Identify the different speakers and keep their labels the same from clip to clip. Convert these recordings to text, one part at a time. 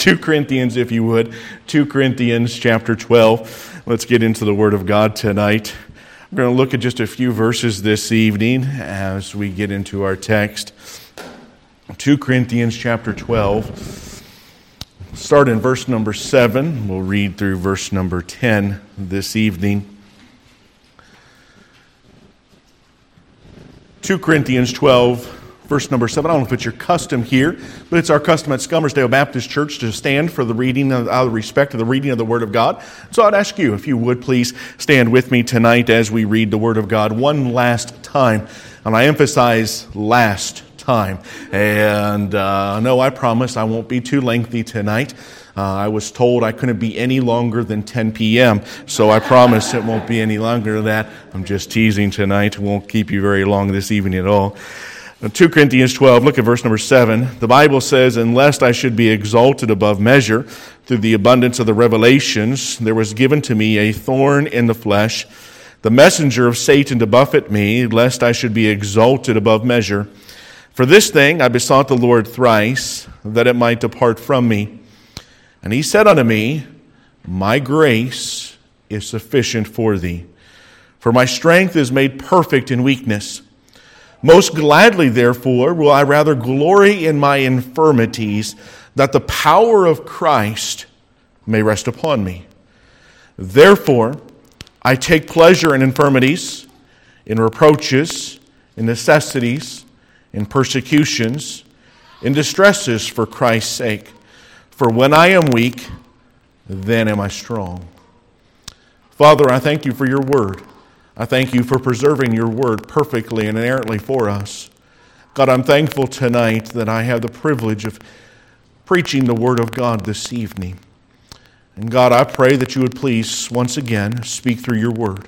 Speaker 1: 2 Corinthians, if you would. 2 Corinthians chapter 12. Let's get into the Word of God tonight. We're going to look at just a few verses this evening as we get into our text. 2 Corinthians chapter 12. Start in verse number 7. We'll read through verse number 10 this evening. 2 Corinthians 12. Verse number 7, I don't know if it's your custom here, but it's our custom at Skummersdale Baptist Church to stand for the reading, out of respect to the reading of the Word of God. So I'd ask you, if you would please stand with me tonight as we read the Word of God one last time. And I emphasize last time. And no, I promise I won't be too lengthy tonight. I was told I couldn't be any longer than 10 p.m., so I promise it won't be any longer than that. I'm just teasing tonight. Won't keep you very long this evening at all. 2 Corinthians 12, look at verse number 7. The Bible says, "And lest I should be exalted above measure through the abundance of the revelations, there was given to me a thorn in the flesh, the messenger of Satan to buffet me, lest I should be exalted above measure. For this thing I besought the Lord thrice, that it might depart from me. And he said unto me, My grace is sufficient for thee, for my strength is made perfect in weakness. Most gladly, therefore, will I rather glory in my infirmities, that the power of Christ may rest upon me. Therefore, I take pleasure in infirmities, in reproaches, in necessities, in persecutions, in distresses for Christ's sake. For when I am weak, then am I strong." Father, I thank you for your word. I thank you for preserving your word perfectly and inerrantly for us. God, I'm thankful tonight that I have the privilege of preaching the word of God this evening. And God, I pray that you would please once again speak through your word.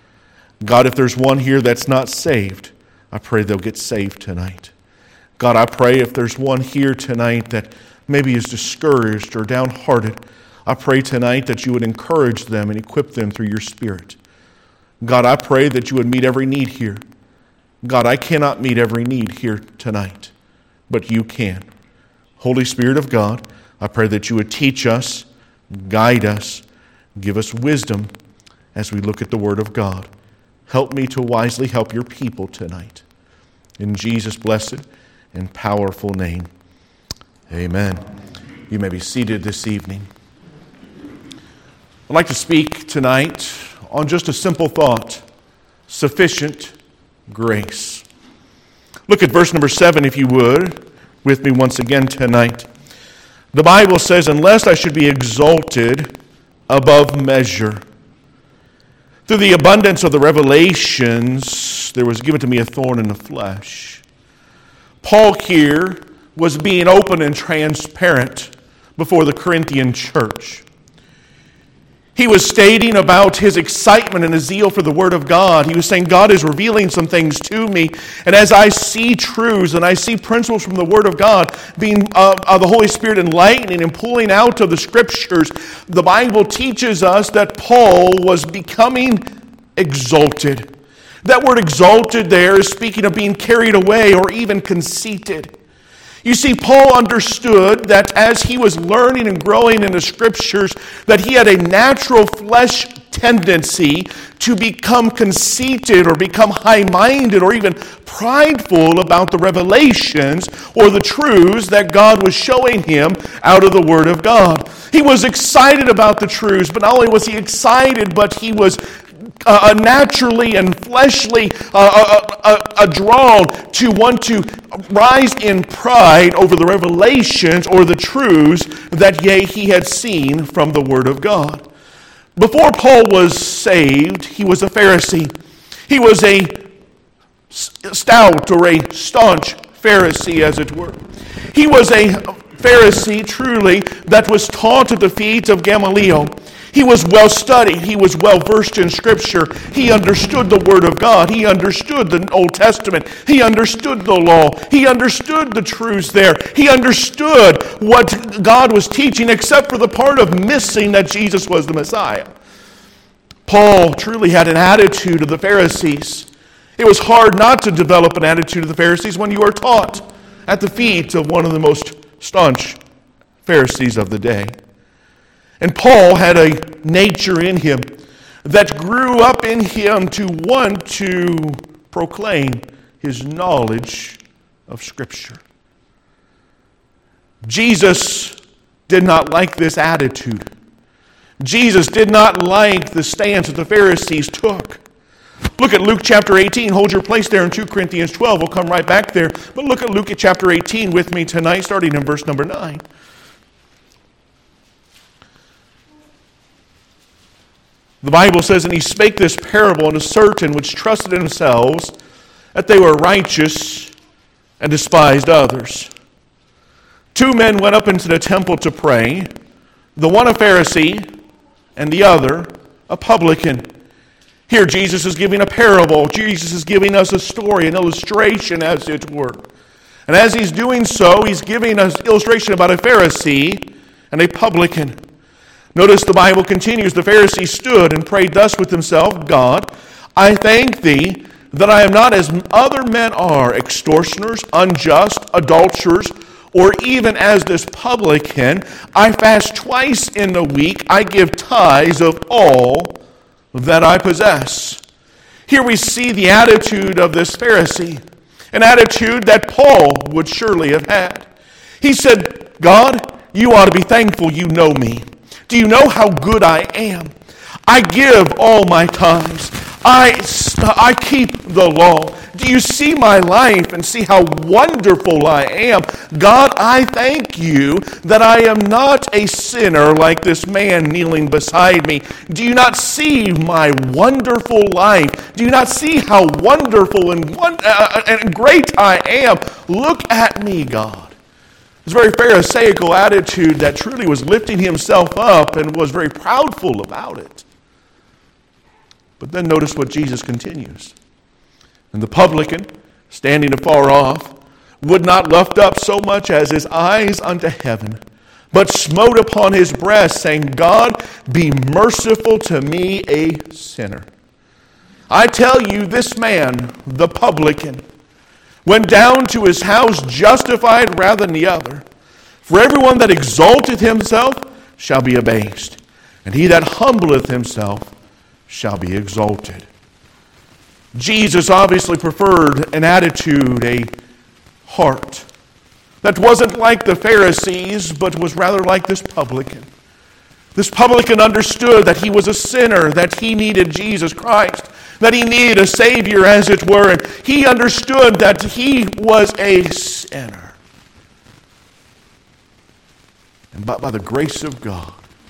Speaker 1: God, if there's one here that's not saved, I pray they'll get saved tonight. God, I pray if there's one here tonight that maybe is discouraged or downhearted, I pray tonight that you would encourage them and equip them through your Spirit. God, I pray that you would meet every need here. God, I cannot meet every need here tonight, but you can. Holy Spirit of God, I pray that you would teach us, guide us, give us wisdom as we look at the Word of God. Help me to wisely help your people tonight. In Jesus' blessed and powerful name, amen. You may be seated this evening. I'd like to speak tonight on just a simple thought: sufficient grace. Look at verse number 7, if you would, with me once again tonight. The Bible says, "Unless I should be exalted above measure. Through the abundance of the revelations, there was given to me a thorn in the flesh." Paul here was being open and transparent before the Corinthian church. He was stating about his excitement and his zeal for the Word of God. He was saying, God is revealing some things to me. And as I see truths and I see principles from the Word of God being the Holy Spirit enlightening and pulling out of the Scriptures, the Bible teaches us that Paul was becoming exalted. That word exalted there is speaking of being carried away or even conceited. You see, Paul understood that as he was learning and growing in the Scriptures, that he had a natural flesh tendency to become conceited or become high-minded or even prideful about the revelations or the truths that God was showing him out of the Word of God. He was excited about the truths, but not only was he excited, but he was naturally and fleshly drawn to want to rise in pride over the revelations or the truths that he had seen from the Word of God. Before Paul was saved, he was a Pharisee. He was a stout or a staunch Pharisee, as it were. He was a Pharisee, truly, that was taught at the feet of Gamaliel. He was well studied. He was well versed in Scripture. He understood the Word of God. He understood the Old Testament. He understood the law. He understood the truths there. He understood what God was teaching, except for the part of missing that Jesus was the Messiah. Paul truly had an attitude of the Pharisees. It was hard not to develop an attitude of the Pharisees when you are taught at the feet of one of the most staunch Pharisees of the day. And Paul had a nature in him that grew up in him to want to proclaim his knowledge of Scripture. Jesus did not like this attitude. Jesus did not like the stance that the Pharisees took. Look at Luke chapter 18. Hold your place there in 2 Corinthians 12. We'll come right back there. But look at Luke chapter 18 with me tonight, starting in verse number 9. The Bible says, "And he spake this parable unto certain which trusted in themselves that they were righteous and despised others. 2 men went up into the temple to pray, the one a Pharisee and the other a publican." Here Jesus is giving a parable. Jesus is giving us a story, an illustration as it were. And as he's doing so, he's giving us illustration about a Pharisee and a publican. Notice the Bible continues, "The Pharisee stood and prayed thus with himself, God, I thank thee that I am not as other men are, extortioners, unjust, adulterers, or even as this publican. I fast twice in the week. I give tithes of all that I possess." Here we see the attitude of this Pharisee, an attitude that Paul would surely have had. He said, "God, you ought to be thankful you know me. Do you know how good I am? I give all my tithes. I keep the law. Do you see my life and see how wonderful I am? God, I thank you that I am not a sinner like this man kneeling beside me. Do you not see my wonderful life? Do you not see how wonderful and great I am? Look at me, God." This very Pharisaical attitude that truly was lifting himself up and was very proudful about it. But then notice what Jesus continues. "And the publican, standing afar off, would not lift up so much as his eyes unto heaven, but smote upon his breast, saying, God, be merciful to me, a sinner." I tell you, this man, the publican, went down to his house justified rather than the other. For everyone that exalteth himself shall be abased, and he that humbleth himself shall be exalted. Jesus obviously preferred an attitude, a heart, that wasn't like the Pharisees, but was rather like this publican. This publican understood that he was a sinner, that he needed Jesus Christ, that he needed a Savior, as it were, and he understood that he was a sinner. And by the grace of God,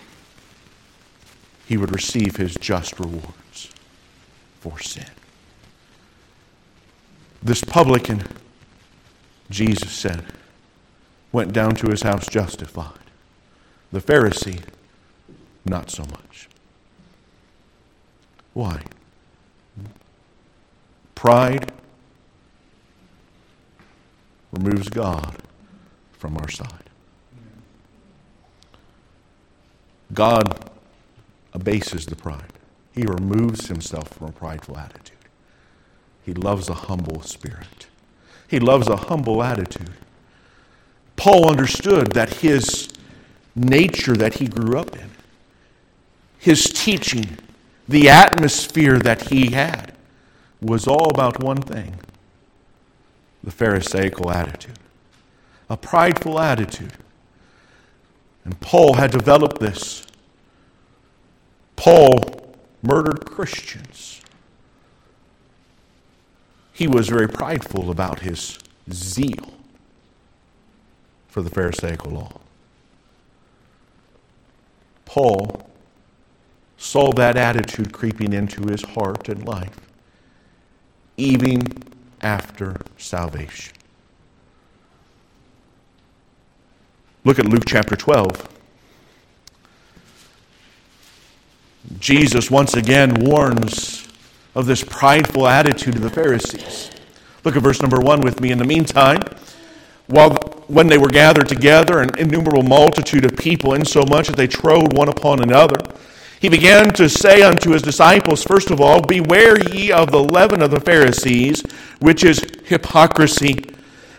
Speaker 1: he would receive his just rewards for sin. This publican, Jesus said, went down to his house justified. The Pharisee, not so much. Why? Pride removes God from our side. God abases the pride. He removes himself from a prideful attitude. He loves a humble spirit. He loves a humble attitude. Paul understood that his nature that he grew up in, his teaching, the atmosphere that he had, was all about one thing: the Pharisaical attitude, a prideful attitude. And Paul had developed this. Paul murdered Christians. He was very prideful about his zeal for the Pharisaical law. Paul saw that attitude creeping into his heart and life, even after salvation. Look at Luke chapter 12. Jesus once again warns of this prideful attitude of the Pharisees. Look at verse number 1 with me. "In the meantime, when they were gathered together, an innumerable multitude of people, insomuch that they trode one upon another, he began to say unto his disciples, first of all, Beware ye of the leaven of the Pharisees, which is hypocrisy.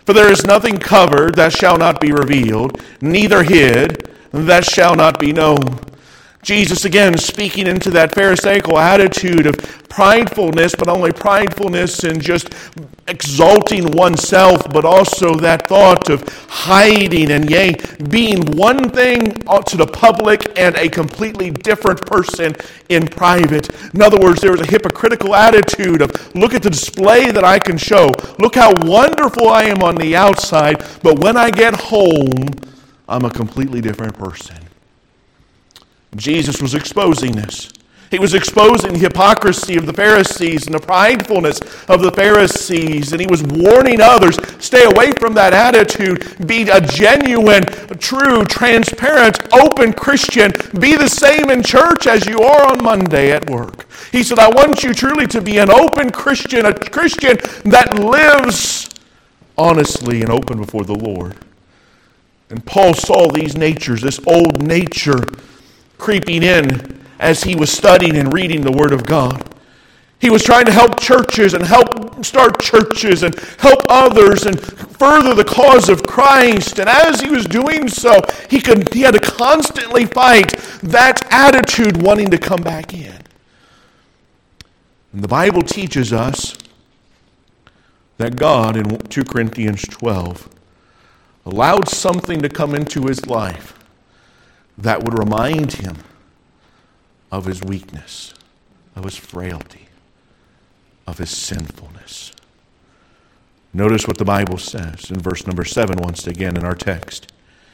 Speaker 1: For there is nothing covered that shall not be revealed, neither hid that shall not be known. Jesus again speaking into that Pharisaical attitude of pridefulness, but only pridefulness in just exalting oneself, but also that thought of hiding and being one thing to the public and a completely different person in private. In other words, there was a hypocritical attitude of, look at the display that I can show. Look how wonderful I am on the outside, but when I get home, I'm a completely different person. Jesus was exposing this. He was exposing the hypocrisy of the Pharisees and the pridefulness of the Pharisees, and he was warning others, stay away from that attitude. Be a genuine, true, transparent, open Christian. Be the same in church as you are on Monday at work. He said, I want you truly to be an open Christian, a Christian that lives honestly and open before the Lord. And Paul saw these natures, this old nature, creeping in as he was studying and reading the Word of God. He was trying to help churches and help start churches and help others and further the cause of Christ. And as he was doing so, he had to constantly fight that attitude wanting to come back in. And the Bible teaches us that God, in 2 Corinthians 12, allowed something to come into his life that would remind him of his weakness, of his frailty, of his sinfulness. Notice what the Bible says in verse number 7 once again in our text.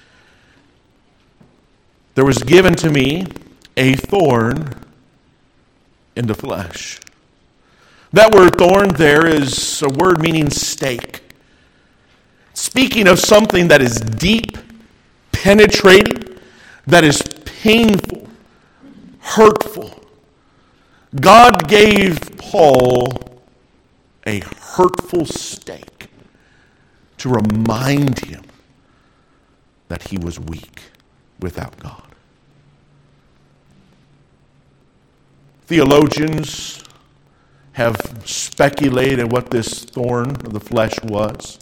Speaker 1: There was given to me a thorn in the flesh. That word thorn there is a word meaning stake. Speaking of something that is deep, penetrating, that is painful, hurtful. God gave Paul a hurtful stake to remind him that he was weak without God. Theologians have speculated what this thorn of the flesh was.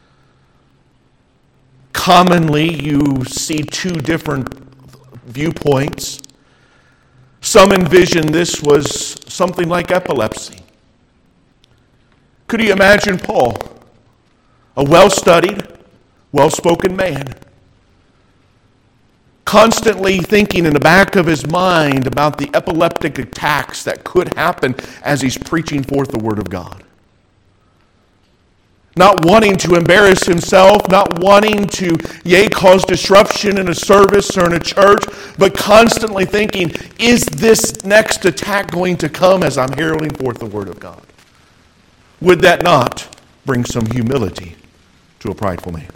Speaker 1: Commonly, you see two different viewpoints. Some envision this was something like epilepsy. Could you imagine Paul, a well-studied, well-spoken man, constantly thinking in the back of his mind about the epileptic attacks that could happen as he's preaching forth the Word of God? Not wanting to embarrass himself, not wanting to, cause disruption in a service or in a church, but constantly thinking, is this next attack going to come as I'm heralding forth the Word of God? Would that not bring some humility to a prideful man?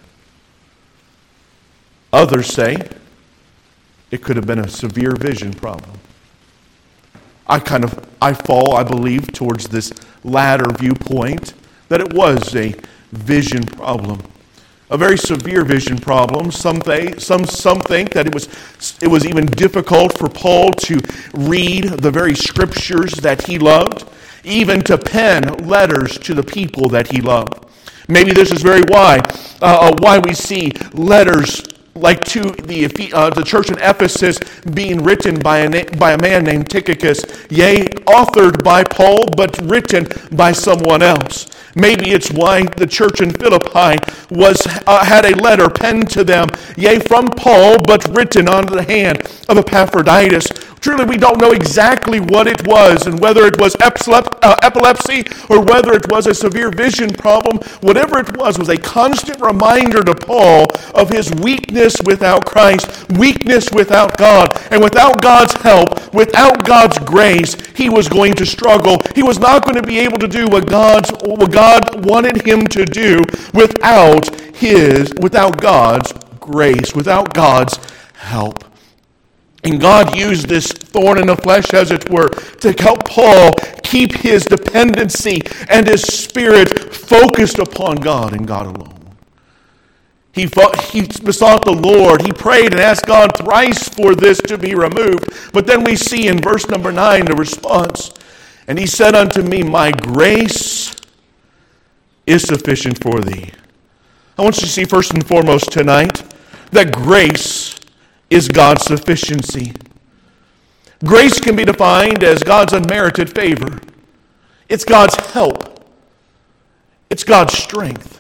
Speaker 1: Others say it could have been a severe vision problem. I believe, towards this latter viewpoint, that it was a vision problem, a very severe vision problem. Some think that it was even difficult for Paul to read the very scriptures that he loved, even to pen letters to the people that he loved. Maybe this is why we see letters like to the church in Ephesus being written by a man named Tychicus, authored by Paul, but written by someone else. Maybe it's why the church in Philippi had a letter penned to them, from Paul, but written on the hand of Epaphroditus. Truly, we don't know exactly what it was, and whether it was epilepsy or whether it was a severe vision problem. Whatever it was a constant reminder to Paul of his weakness without Christ, weakness without God, and without God's help, without God's grace, he was going to struggle. He was not going to be able to do what God wanted him to do without God's grace, without God's help. And God used this thorn in the flesh, as it were, to help Paul keep his dependency and his spirit focused upon God and God alone. He besought the Lord. He prayed and asked God thrice for this to be removed. But then we see in verse number 9 the response. And he said unto me, my grace is sufficient for thee, I want you to see first and foremost tonight that grace is God's sufficiency. Grace can be defined as God's unmerited favor. It's God's help. It's God's strength.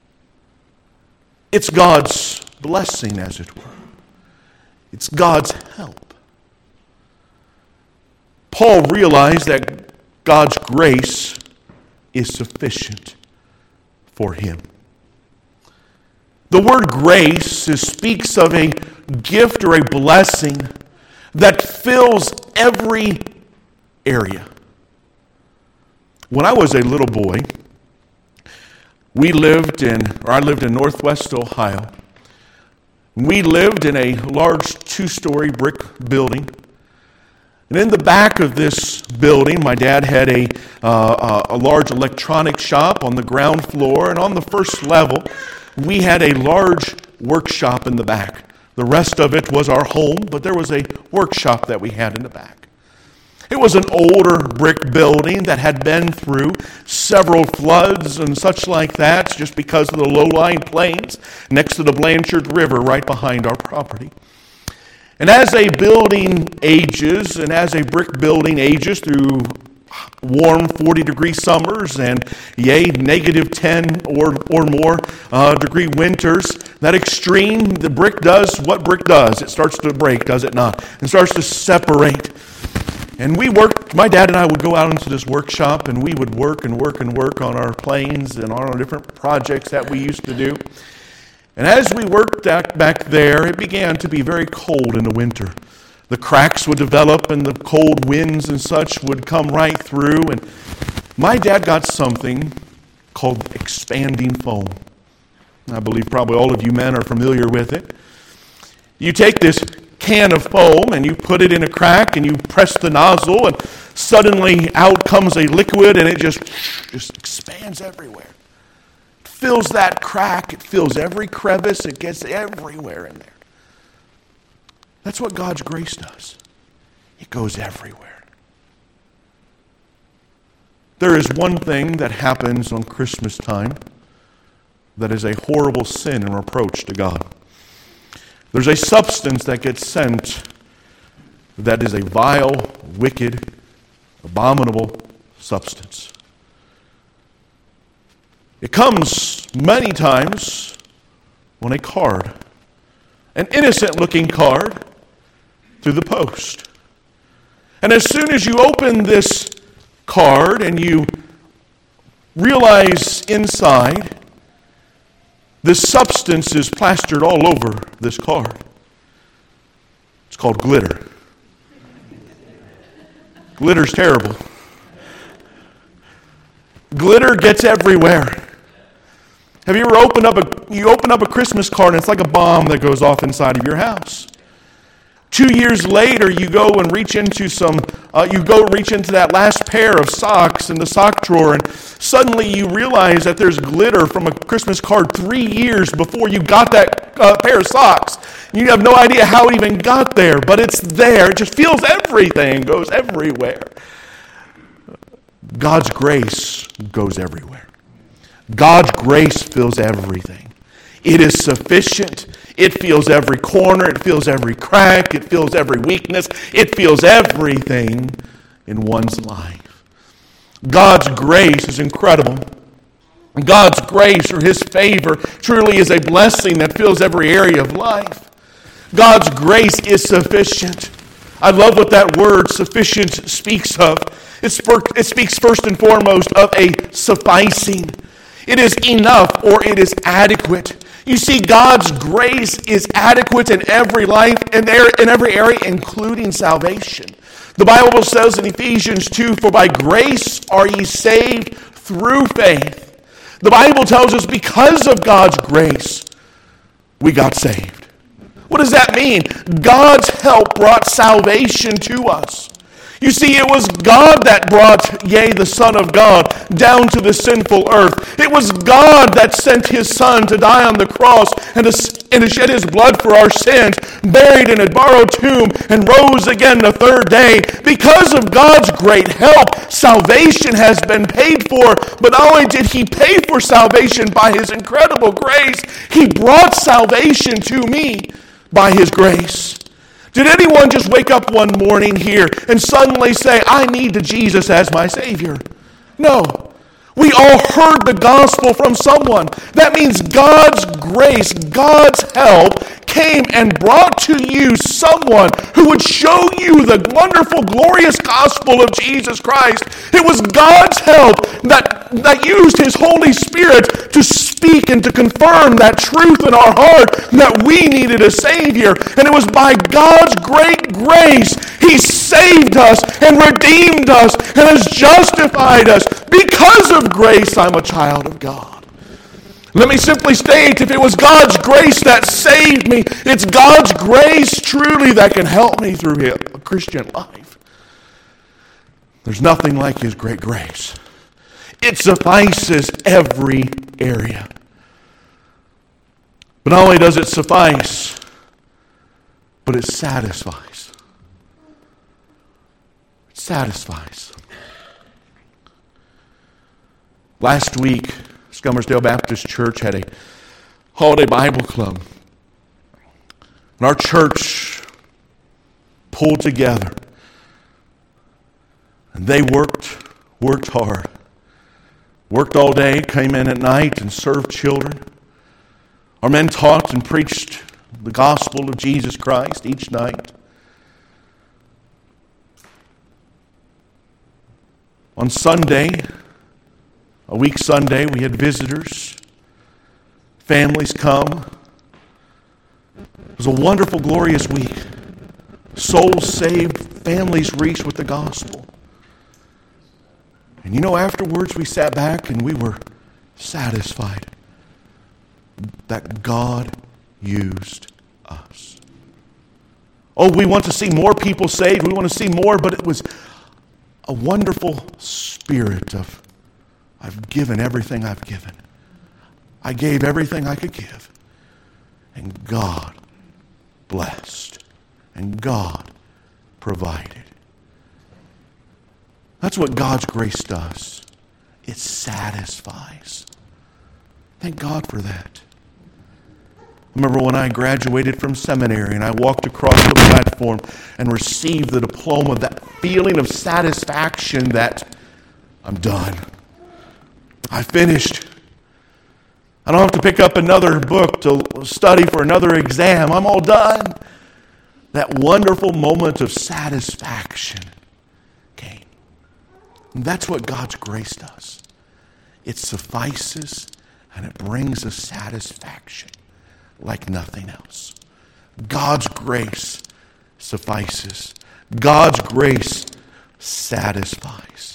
Speaker 1: It's God's blessing, as it were. It's God's help. Paul realized that God's grace is sufficient for him. The word grace speaks of a gift or a blessing that fills every area. When I was a little boy, I lived in Northwest Ohio. We lived in a large 2-story brick building. And in the back of this building, my dad had a large electronic shop on the ground floor. And on the first level, we had a large workshop in the back. The rest of it was our home, but there was a workshop that we had in the back. It was an older brick building that had been through several floods and such like that, just because of the low-lying plains next to the Blanchard River right behind our property. And as a building ages, and as a brick building ages through warm 40-degree summers and negative 10 or more degree winters, that extreme, the brick does what brick does. It starts to break, does it not? It starts to separate. And my dad and I would go out into this workshop, and we would work and work and work on our planes and on our different projects that we used to do. And as we worked back there, it began to be very cold in the winter. The cracks would develop and the cold winds and such would come right through. And my dad got something called expanding foam. I believe probably all of you men are familiar with it. You take this can of foam and you put it in a crack and you press the nozzle, and suddenly out comes a liquid, and it just expands everywhere. It fills that crack. It fills every crevice. It gets everywhere in there. That's what God's grace does. It goes everywhere. There is one thing that happens on Christmas time that is a horrible sin and reproach to God. There's a substance that gets sent that is a vile, wicked, abominable substance. It comes many times on a card, an innocent-looking card, through the post. And as soon as you open this card and you realize inside this substance is plastered all over this card. It's called glitter. Glitter's terrible. Glitter gets everywhere. Have you ever opened up a Christmas card and it's like a bomb that goes off inside of your house? 2 years later, you go reach into that last pair of socks in the sock drawer, and suddenly you realize that there's glitter from a Christmas card 3 years before you got that pair of socks. You have no idea how it even got there, but it's there. It just feels everything, goes everywhere. God's grace goes everywhere. God's grace fills everything. It is sufficient. It fills every corner. It fills every crack. It fills every weakness. It fills everything in one's life. God's grace is incredible. God's grace or His favor truly is a blessing that fills every area of life. God's grace is sufficient. I love what that word sufficient speaks of. It speaks first and foremost of a sufficing. It is enough or it is adequate. You see, God's grace is adequate in every life, in every area, including salvation. The Bible says in Ephesians 2, "For by grace are ye saved through faith." The Bible tells us because of God's grace, we got saved. What does that mean? God's help brought salvation to us. You see, it was God that brought, yea, the Son of God, down to the sinful earth. It was God that sent His Son to die on the cross and to shed His blood for our sins, buried in a borrowed tomb, and rose again the third day. Because of God's great help, salvation has been paid for. But not only did He pay for salvation by His incredible grace, He brought salvation to me by His grace. Did anyone just wake up one morning here and suddenly say, I need Jesus as my Savior? No. We all heard the gospel from someone. That means God's grace, God's help came and brought to you someone who would show you the wonderful, glorious gospel of Jesus Christ. It was God's help that used His Holy Spirit to speak and to confirm that truth in our heart that we needed a Savior. And it was by God's great grace He saved us and redeemed us and has justified us. Because of grace, I'm a child of God. Let me simply state, if it was God's grace that saved me, it's God's grace truly that can help me through a Christian life. There's nothing like His great grace. It suffices every area. But not only does it suffice, but it satisfies. It satisfies. Last week, Skummersdale Baptist Church had a holiday Bible club. And our church pulled together. And they worked hard. Worked all day, came in at night and served children. Our men taught and preached the gospel of Jesus Christ each night. On Sunday, a week Sunday, we had visitors, families come. It was a wonderful, glorious week. Souls saved, families reached with the gospel. And afterwards we sat back and we were satisfied that God used us. Oh, we want to see more people saved. We want to see more, but it was a wonderful spirit of, I've given everything I've given. I gave everything I could give. And God blessed. And God provided. That's what God's grace does. It satisfies. Thank God for that. I remember when I graduated from seminary and I walked across the platform and received the diploma, that feeling of satisfaction that I'm done. I finished. I don't have to pick up another book to study for another exam. I'm all done. That wonderful moment of satisfaction came. And that's what God's grace does. It suffices and it brings a satisfaction like nothing else. God's grace suffices. God's grace satisfies.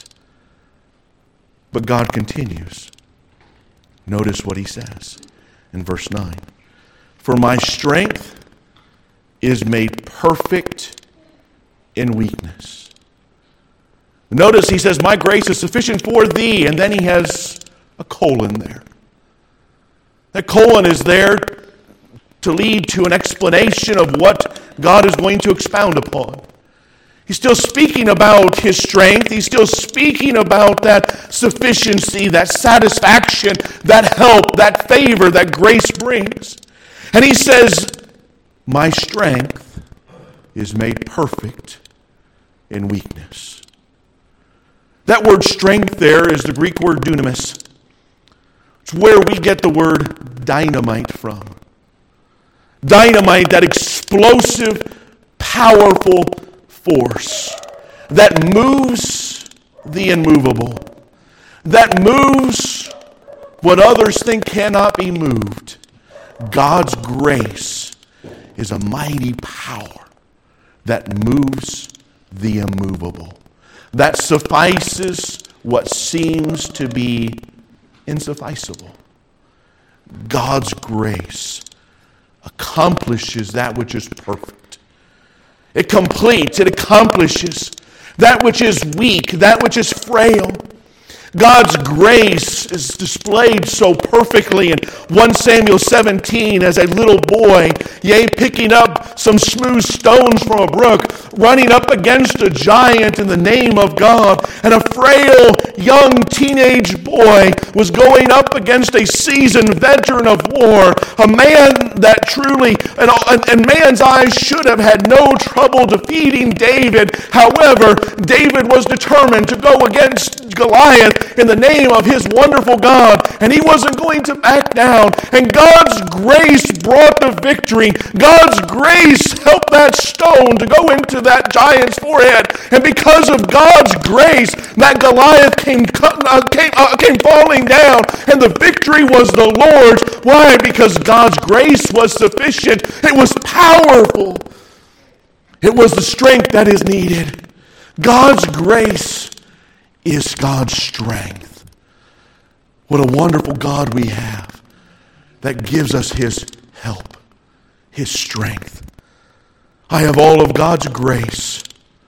Speaker 1: But God continues. Notice what He says in verse 9. For my strength is made perfect in weakness. Notice He says, my grace is sufficient for thee, and then He has a colon there. That colon is there to lead to an explanation of what God is going to expound upon. He's still speaking about His strength. He's still speaking about that sufficiency, that satisfaction, that help, that favor that grace brings. And He says, my strength is made perfect in weakness. That word strength there is the Greek word dunamis. It's where we get the word dynamite from. Dynamite, that explosive, powerful force that moves the immovable, that moves what others think cannot be moved. God's grace is a mighty power that moves the immovable, that suffices what seems to be insufficible. God's grace accomplishes that which is perfect. It completes, it accomplishes. that which is weak, that which is frail. God's grace is displayed so perfectly in 1 Samuel 17 as a little boy, picking up some smooth stones from a brook, running up against a giant in the name of God. And a frail young teenage boy was going up against a seasoned veteran of war, a man that truly, in man's eyes, should have had no trouble defeating David. However, David was determined to go against Goliath in the name of his wonderful God, and he wasn't going to back down. And God's grace brought the victory. God's grace helped that stone to go into that giant's forehead. And because of God's grace, that Goliath came falling down, and the victory was the Lord's. Why? Because God's grace was sufficient. It was powerful. It was the strength that is needed. God's grace is God's strength. What a wonderful God we have that gives us His help, His strength. I have all of God's grace.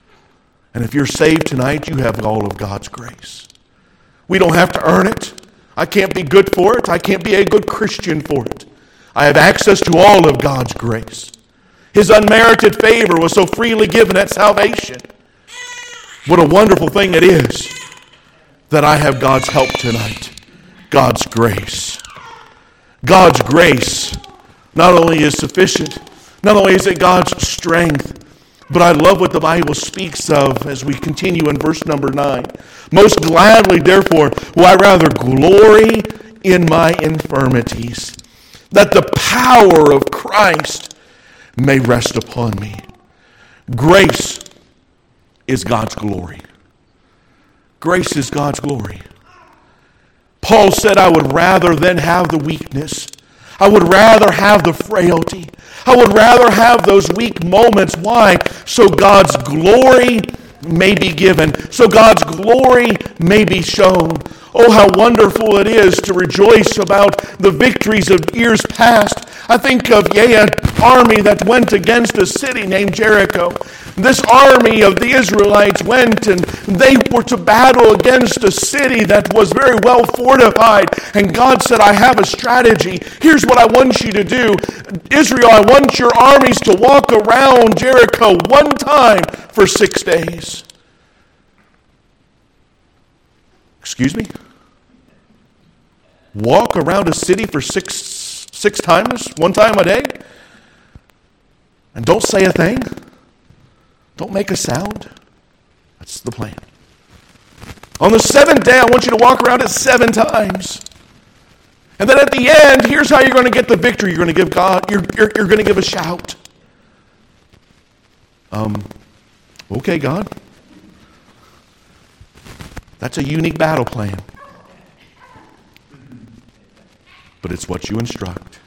Speaker 1: And if you're saved tonight, you have all of God's grace. We don't have to earn it. I can't be good for it. I can't be a good Christian for it. I have access to all of God's grace. His unmerited favor was so freely given at salvation. What a wonderful thing it is that I have God's help tonight. God's grace. God's grace not only is sufficient, not only is it God's strength, but I love what the Bible speaks of as we continue in verse number 9. Most gladly, therefore, will I rather glory in my infirmities, that the power of Christ may rest upon me. Grace is God's glory. Grace is God's glory. Paul said, I would rather than have the weakness. I would rather have the frailty. I would rather have those weak moments. Why? So God's glory may be given. So God's glory may be shown. Oh, how wonderful it is to rejoice about the victories of years past. I think of an army that went against a city named Jericho. This army of the Israelites went and they were to battle against a city that was very well fortified. And God said, I have a strategy. Here's what I want you to do. Israel, I want your armies to walk around Jericho one time for 6 days. Excuse me? Walk around a city for six times, one time a day? And don't say a thing? Don't make a sound? That's the plan. On the seventh day, I want you to walk around it 7 times. And then at the end, here's how you're going to get the victory. You're going to give God, you're going to give a shout. Okay, God. That's a unique battle plan. But it's what you instruct.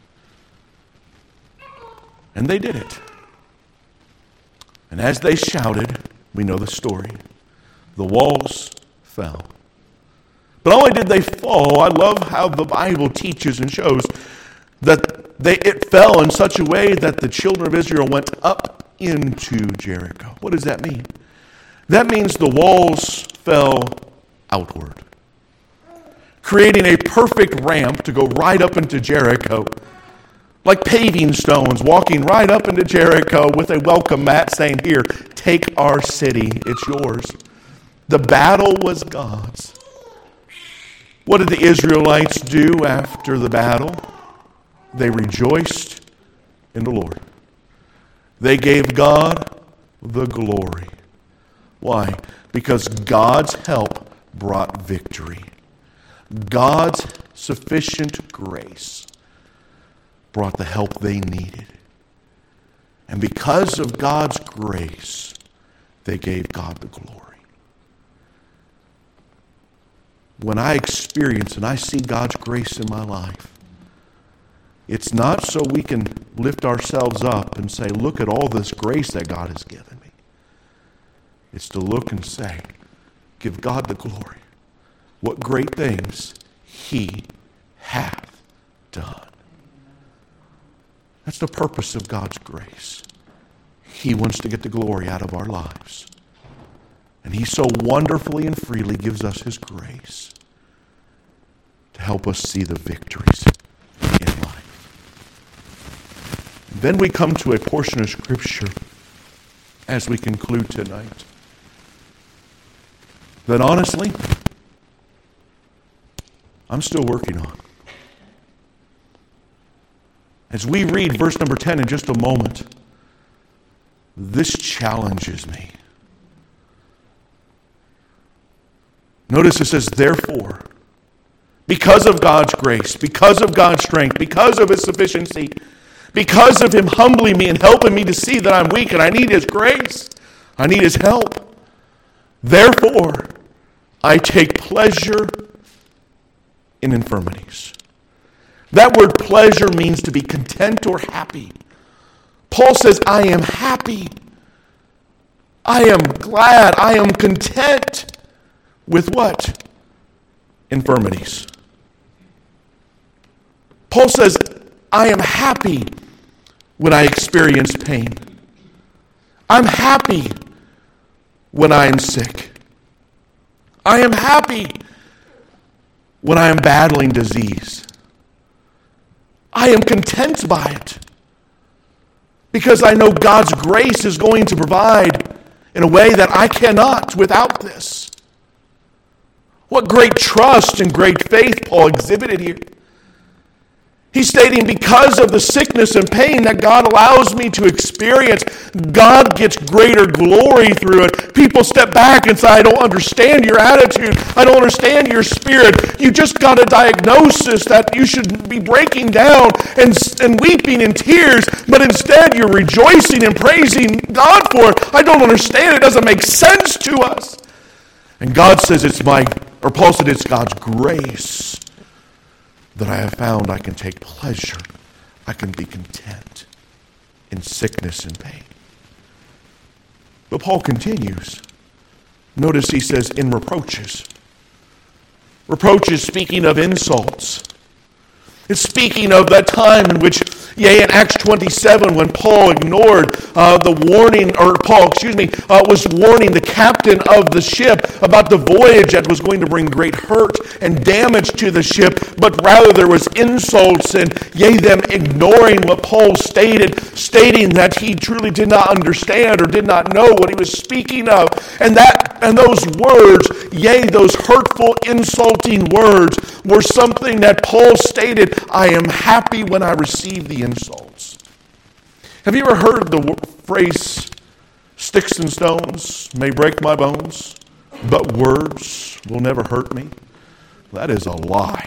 Speaker 1: And they did it. And as they shouted, we know the story. The walls fell. But not only did they fall, I love how the Bible teaches and shows that it fell in such a way that the children of Israel went up into Jericho. What does that mean? That means the walls fell outward, creating a perfect ramp to go right up into Jericho, like paving stones, walking right up into Jericho with a welcome mat saying, here, take our city, it's yours. The battle was God's. What did the Israelites do after the battle? They rejoiced in the Lord. They gave God the glory. Why? Because God's help brought victory. God's sufficient grace brought the help they needed. And because of God's grace, they gave God the glory. When I experience and I see God's grace in my life, it's not so we can lift ourselves up and say, look at all this grace that God has given me. It's to look and say, give God the glory. What great things He hath done. That's the purpose of God's grace. He wants to get the glory out of our lives. And He so wonderfully and freely gives us His grace to help us see the victories in life. And then we come to a portion of Scripture as we conclude tonight that honestly, I'm still working on. As we read verse number 10 in just a moment, this challenges me. Notice it says, therefore, because of God's grace, because of God's strength, because of His sufficiency, because of Him humbling me and helping me to see that I'm weak and I need His grace, I need His help. Therefore, I take pleasure in infirmities. That word pleasure means to be content or happy. Paul says, I am happy. I am glad. I am content with what? Infirmities. Paul says, I am happy when I experience pain. I'm happy when I am sick. I am happy when I am battling disease. I am content by it because I know God's grace is going to provide in a way that I cannot without this. What great trust and great faith Paul exhibited here. He's stating because of the sickness and pain that God allows me to experience, God gets greater glory through it. People step back and say, I don't understand your attitude. I don't understand your spirit. You just got a diagnosis that you should be breaking down and weeping in tears, but instead you're rejoicing and praising God for it. I don't understand. It doesn't make sense to us. And God says Paul said it's God's grace that I have found I can take pleasure. I can be content in sickness and pain. But Paul continues. Notice he says, in reproaches. Reproaches speaking of insults. It's speaking of that time in which, in Acts 27, when Paul ignored the warning, or Paul, was warning the captain of the ship about the voyage that was going to bring great hurt and damage to the ship, but rather there was insults and, them ignoring what Paul stated, stating that he truly did not understand or did not know what he was speaking of. And those words, those hurtful, insulting words were something that Paul stated, I am happy when I receive the insults. Have you ever heard the phrase, sticks and stones may break my bones, but words will never hurt me? That is a lie.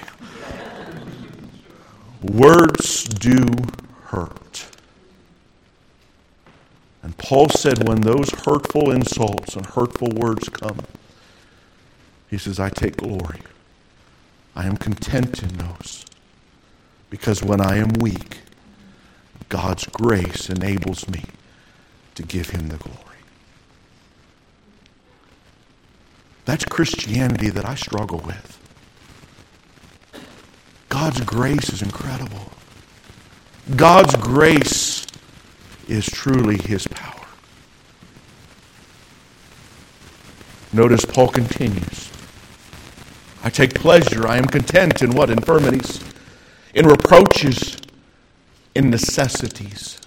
Speaker 1: Words do hurt. And Paul said when those hurtful insults and hurtful words come, he says, I take glory. I am content in those. Because when I am weak, God's grace enables me to give Him the glory. That's Christianity that I struggle with. God's grace is incredible. God's grace is truly His power. Notice Paul continues. I take pleasure, I am content in what? Infirmities, in reproaches, in necessities.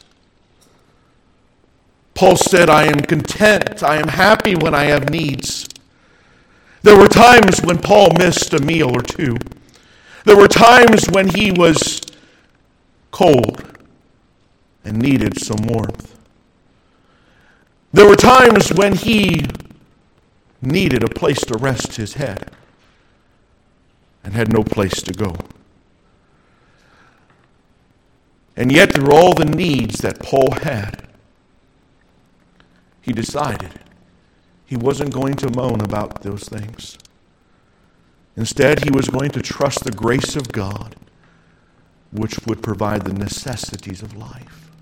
Speaker 1: Paul said, I am content, I am happy when I have needs. There were times when Paul missed a meal or two. There were times when he was cold and needed some warmth. There were times when he needed a place to rest his head and had no place to go. And yet through all the needs that Paul had, he decided he wasn't going to moan about those things. Instead, he was going to trust the grace of God, which would provide the necessities of life.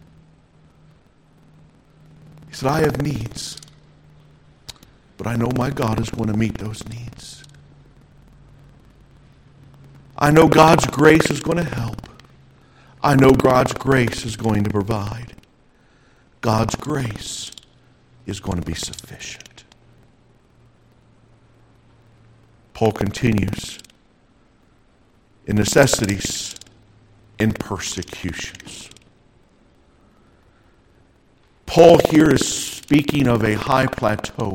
Speaker 1: He said, I have needs, but I know my God is going to meet those needs. I know God's grace is going to help. I know God's grace is going to provide. God's grace is going to be sufficient. Paul continues, in necessities, in persecutions. Paul here is speaking of a high plateau.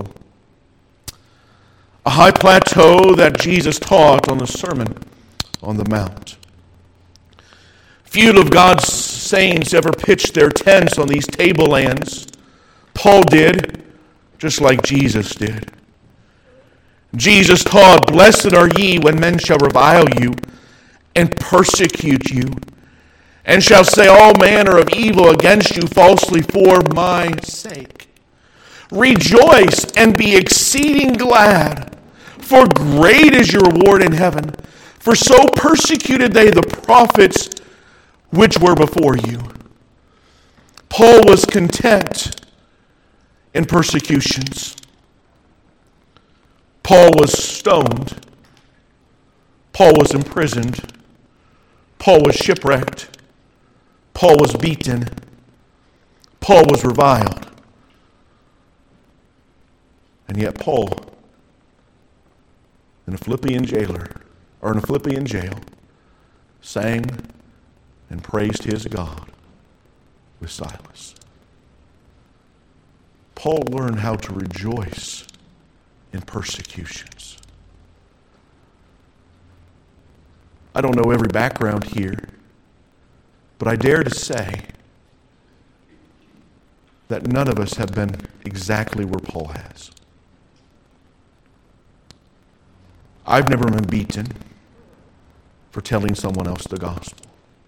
Speaker 1: A high plateau that Jesus taught on the Sermon on the Mount. Few of God's saints ever pitched their tents on these tablelands. Paul did, just like Jesus did. Jesus taught, "Blessed are ye when men shall revile you and persecute you, and shall say all manner of evil against you falsely for my sake. Rejoice and be exceeding glad, for great is your reward in heaven. For so persecuted they the prophets which were before you." Paul was content in persecutions. Paul was stoned. Paul was imprisoned. Paul was shipwrecked. Paul was beaten. Paul was reviled. And yet Paul, in a Philippian jail, sang and praised his God with Silas. Paul learned how to rejoice in persecutions. I don't know every background here, but I dare to say that none of us have been exactly where Paul has. I've never been beaten for telling someone else the gospel.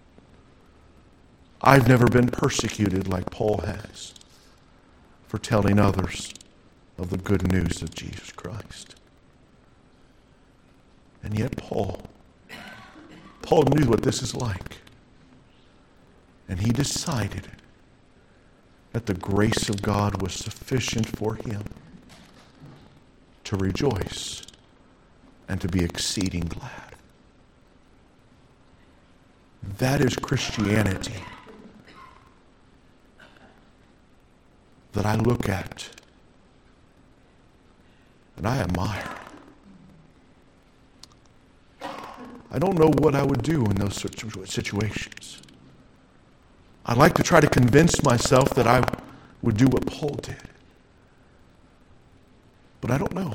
Speaker 1: I've never been persecuted like Paul has for telling others of the good news of Jesus Christ. And yet Paul knew what this is like. And he decided that the grace of God was sufficient for him to rejoice and to be exceeding glad. That is Christianity that I look at and I admire. I don't know what I would do in those situations. I'd like to try to convince myself that I would do what Paul did. But I don't know.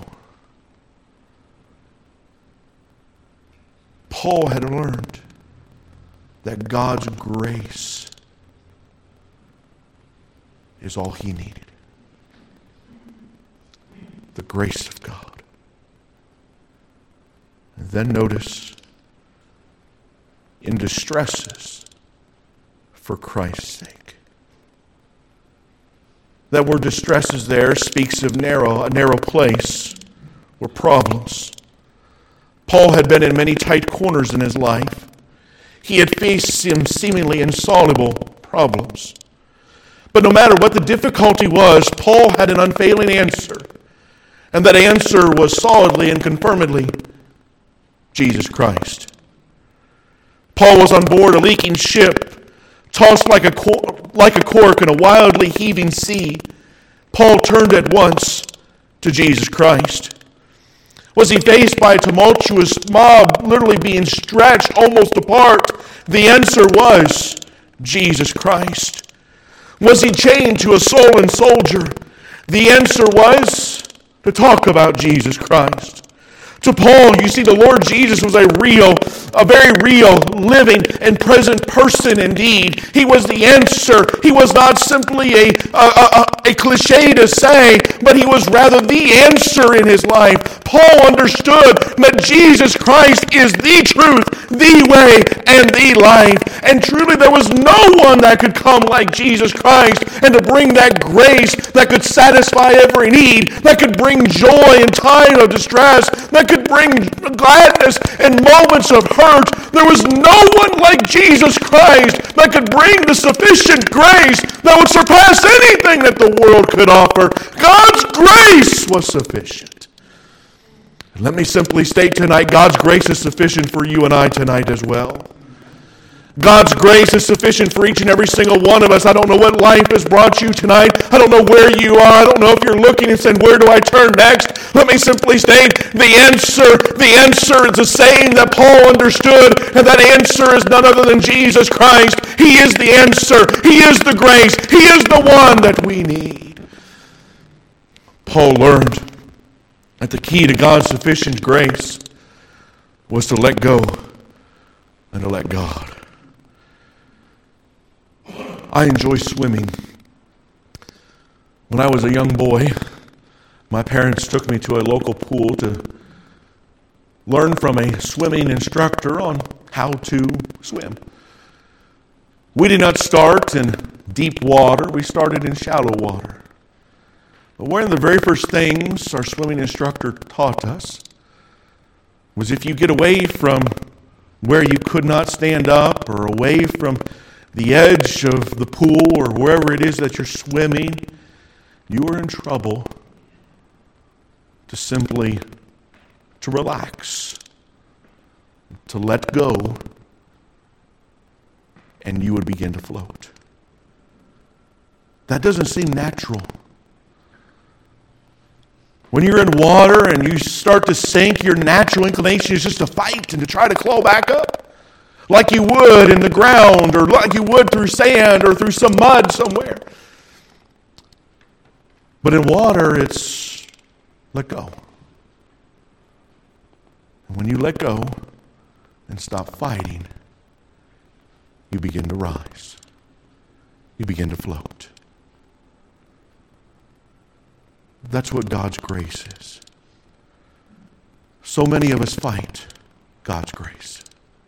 Speaker 1: Paul had learned that God's grace is all he needed. The grace of God. And then notice, in distresses for Christ's sake. That word distresses there speaks of a narrow place or problems. Paul had been in many tight corners in his life. He had faced some seemingly insoluble problems. But no matter what the difficulty was, Paul had an unfailing answer. And that answer was solidly and confirmedly Jesus Christ. Paul was on board a leaking ship, tossed like a cork in a wildly heaving sea. Paul turned at once to Jesus Christ. Was he faced by a tumultuous mob, literally being stretched almost apart? The answer was Jesus Christ. Was he chained to a sullen soldier? The answer was to talk about Jesus Christ. To Paul, you see, the Lord Jesus was a very real, living, and present person indeed. He was the answer. He was not simply a cliche to say, but he was rather the answer in his life. Paul understood that Jesus Christ is the truth, the way, and the life. And truly there was no one that could come like Jesus Christ and to bring that grace that could satisfy every need, that could bring joy in time of distress, that could bring gladness in moments of hurt. There was no one like Jesus Christ that could bring the sufficient grace that would surpass anything that the world could offer. God's grace was sufficient. Let me simply state tonight, God's grace is sufficient for you and I tonight as well. God's grace is sufficient for each and every single one of us. I don't know what life has brought you tonight. I don't know where you are. I don't know if you're looking and saying, where do I turn next? Let me simply state the answer is the same that Paul understood, and that answer is none other than Jesus Christ. He is the answer. He is the grace. He is the one that we need. Paul learned that the key to God's sufficient grace was to let go and to let God. I enjoy swimming. When I was a young boy, my parents took me to a local pool to learn from a swimming instructor on how to swim. We did not start in deep water. We started in shallow water. But one of the very first things our swimming instructor taught us was if you get away from where you could not stand up or away from the edge of the pool or wherever it is that you're swimming, you are in trouble to relax, to let go, and you would begin to float. That doesn't seem natural. When you're in water and you start to sink, your natural inclination is just to fight and to try to claw back up. Like you would in the ground, or like you would through sand, or through some mud somewhere. But in water, it's let go. And when you let go and stop fighting, you begin to rise. You begin to float. That's what God's grace is. So many of us fight God's grace.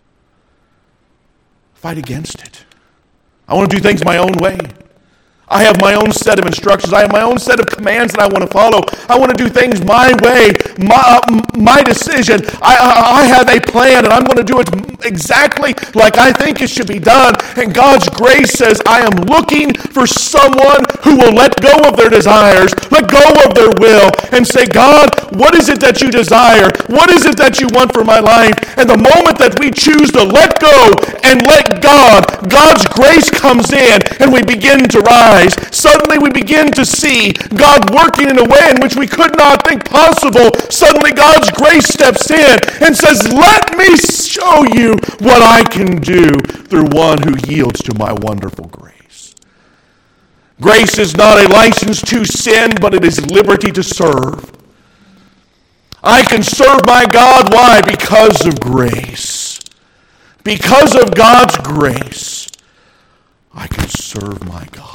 Speaker 1: Fight against it. I want to do things my own way. I have my own set of instructions. I have my own set of commands that I want to follow. I want to do things my way, my decision. I have a plan, and I'm going to do it exactly like I think it should be done. And God's grace says, I am looking for someone who will let go of their desires, let go of their will, and say, God, what is it that you desire? What is it that you want for my life? And the moment that we choose to let go and let God, God's grace comes in, and we begin to rise. Suddenly we begin to see God working in a way in which we could not think possible. Suddenly God's grace steps in and says, let me show you what I can do through one who yields to my wonderful grace. Grace is not a license to sin, but it is liberty to serve. I can serve my God. Why? Because of grace. Because of God's grace, I can serve my God.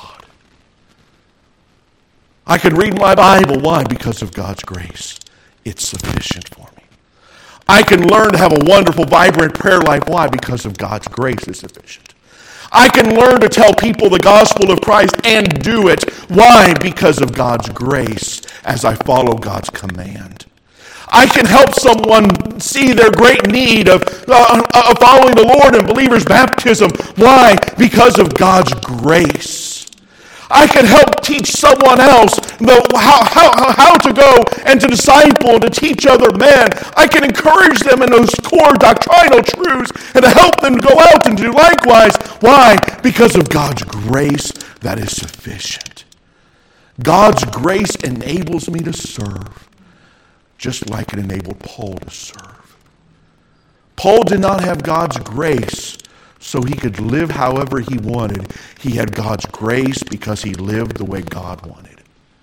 Speaker 1: I can read my Bible. Why? Because of God's grace. It's sufficient for me. I can learn to have a wonderful, vibrant prayer life. Why? Because of God's grace is sufficient. I can learn to tell people the gospel of Christ and do it. Why? Because of God's grace as I follow God's command. I can help someone see their great need of following the Lord in believer's baptism. Why? Because of God's grace. I can help teach someone else how to go and to disciple and to teach other men. I can encourage them in those core doctrinal truths and to help them go out and do likewise. Why? Because of God's grace that is sufficient. God's grace enables me to serve just like it enabled Paul to serve. Paul did not have God's grace so he could live however he wanted. He had God's grace because he lived the way God wanted.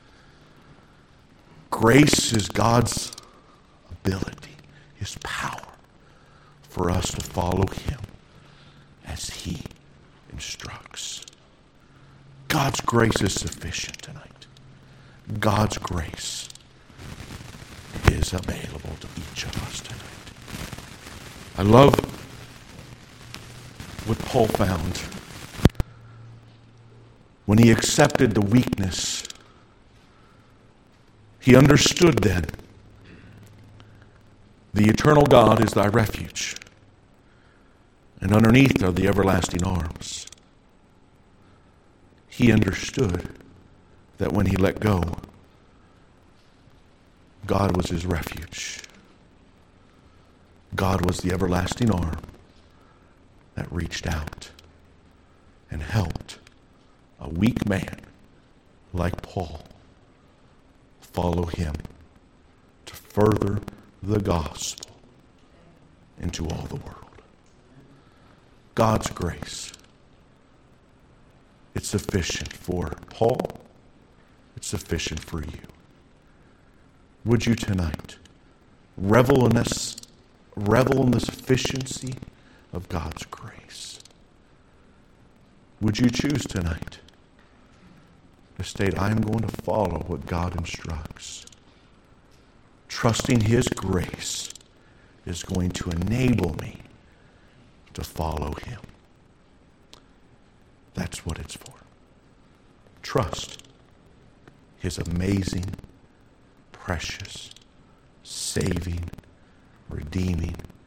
Speaker 1: Grace is God's ability, his power for us to follow him as he instructs. God's grace is sufficient tonight. God's grace is available to each of us tonight. I love what Paul found when he accepted the weakness. He understood then the eternal God is thy refuge, and underneath are the everlasting arms. He understood that when he let go, God was his refuge. God was the everlasting arm. that reached out and helped a weak man like Paul follow him to further the gospel into all the world. God's grace, it's sufficient for Paul. It's sufficient for you. Would you tonight revel in the sufficiency of God's grace? Would you choose tonight to state, I am going to follow what God instructs, trusting His grace is going to enable me to follow Him? That's what it's for. Trust His amazing, precious, saving, redeeming,